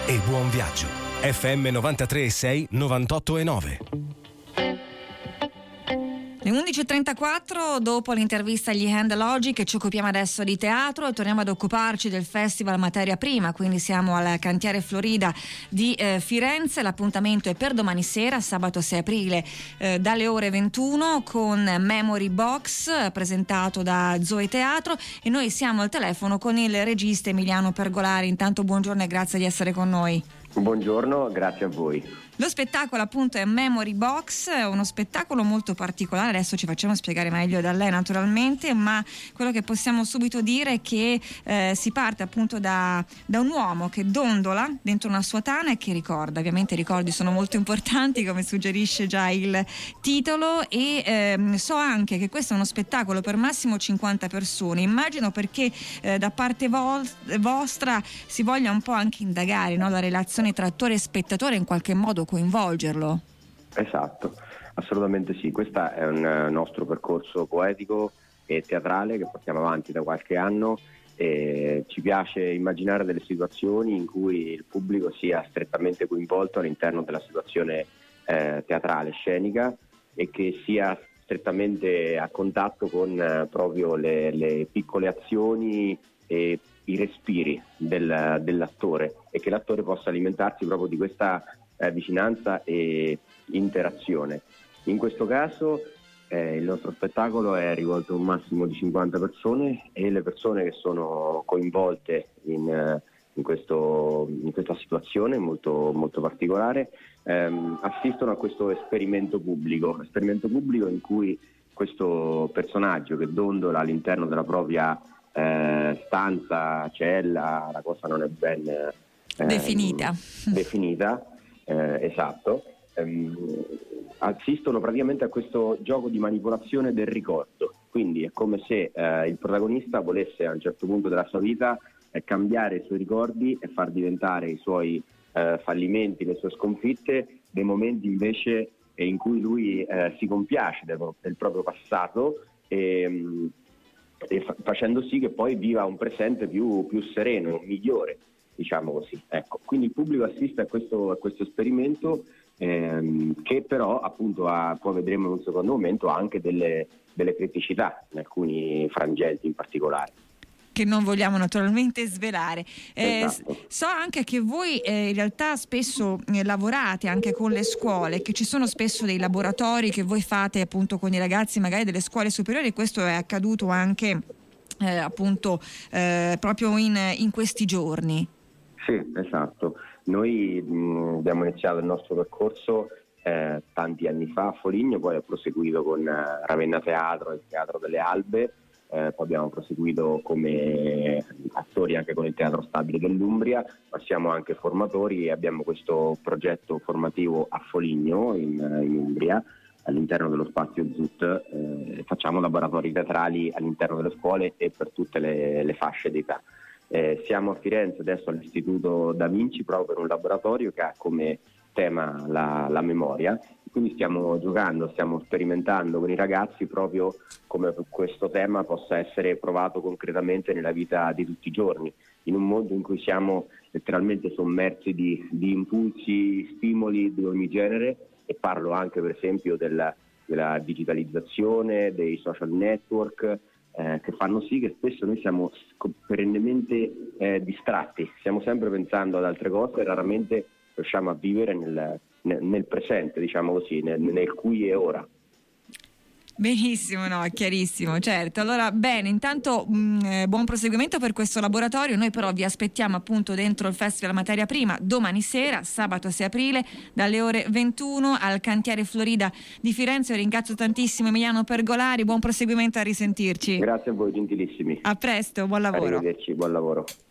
e buon viaggio. FM 93.6, 98.9. Le 11.34, dopo l'intervista agli Hand Logic, ci occupiamo adesso di teatro e torniamo ad occuparci del Festival Materia Prima, quindi siamo al Cantiere Florida di Firenze. L'appuntamento è per domani sera, sabato 6 aprile, dalle ore 21, con Memory Box presentato da Zoe Teatro, e noi siamo al telefono con il regista Emiliano Pergolari. Intanto buongiorno e grazie di essere con noi. Buongiorno, grazie a voi. Lo spettacolo appunto è Memory Box, è uno spettacolo molto particolare, adesso ci facciamo spiegare meglio da lei naturalmente, ma quello che possiamo subito dire è che si parte appunto da un uomo che dondola dentro una sua tana e che ricorda, ovviamente i ricordi sono molto importanti come suggerisce già il titolo, e so anche che questo è uno spettacolo per massimo 50 persone, immagino perché da parte vostra si voglia un po' anche indagare, no? La relazione tra attore e spettatore, in qualche modo coinvolgerlo. Esatto, assolutamente sì. Questo è un nostro percorso poetico e teatrale che portiamo avanti da qualche anno, e ci piace immaginare delle situazioni in cui il pubblico sia strettamente coinvolto all'interno della situazione teatrale, scenica, e che sia strettamente a contatto con proprio le piccole azioni e i respiri dell'attore, e che l'attore possa alimentarsi proprio di questa vicinanza e interazione. In questo caso il nostro spettacolo è rivolto a un massimo di 50 persone, e le persone che sono coinvolte in questa situazione molto, molto particolare assistono a questo esperimento pubblico in cui questo personaggio che dondola all'interno della propria stanza, cella, la cosa non è ben definita. Esatto, assistono praticamente a questo gioco di manipolazione del ricordo, quindi è come se il protagonista volesse a un certo punto della sua vita cambiare i suoi ricordi e far diventare i suoi fallimenti, le sue sconfitte, dei momenti invece in cui lui si compiace del proprio passato, e facendo sì che poi viva un presente più sereno, migliore, diciamo così. Ecco, quindi il pubblico assiste a questo esperimento che però appunto poi vedremo in un secondo momento anche delle criticità in alcuni frangenti in particolare, che non vogliamo naturalmente svelare. Esatto. So anche che voi in realtà spesso lavorate anche con le scuole, che ci sono spesso dei laboratori che voi fate appunto con i ragazzi magari delle scuole superiori. Questo è accaduto anche appunto proprio in questi giorni. Sì, esatto. Noi abbiamo iniziato il nostro percorso tanti anni fa a Foligno, poi ho proseguito con Ravenna Teatro, il Teatro delle Albe, poi abbiamo proseguito come attori anche con il Teatro Stabile dell'Umbria, ma siamo anche formatori e abbiamo questo progetto formativo a Foligno in Umbria, all'interno dello spazio ZUT. Facciamo laboratori teatrali all'interno delle scuole e per tutte le fasce d'età. Siamo a Firenze adesso all'Istituto Da Vinci proprio per un laboratorio che ha come tema la memoria, quindi stiamo giocando, stiamo sperimentando con i ragazzi proprio come questo tema possa essere provato concretamente nella vita di tutti i giorni, in un mondo in cui siamo letteralmente sommersi di impulsi, stimoli di ogni genere, e parlo anche per esempio della digitalizzazione, dei social network, che fanno sì che spesso noi siamo perennemente distratti, stiamo sempre pensando ad altre cose e raramente riusciamo a vivere nel presente, diciamo così, nel qui e ora. Benissimo, no, è chiarissimo, certo. Allora, bene, intanto buon proseguimento per questo laboratorio. Noi però vi aspettiamo appunto dentro il Festival Materia Prima domani sera, sabato 6 aprile, dalle ore 21 al Cantiere Florida di Firenze. Io ringrazio tantissimo Emiliano Pergolari, buon proseguimento, a risentirci. Grazie a voi, gentilissimi. A presto, buon lavoro. Arrivederci, buon lavoro.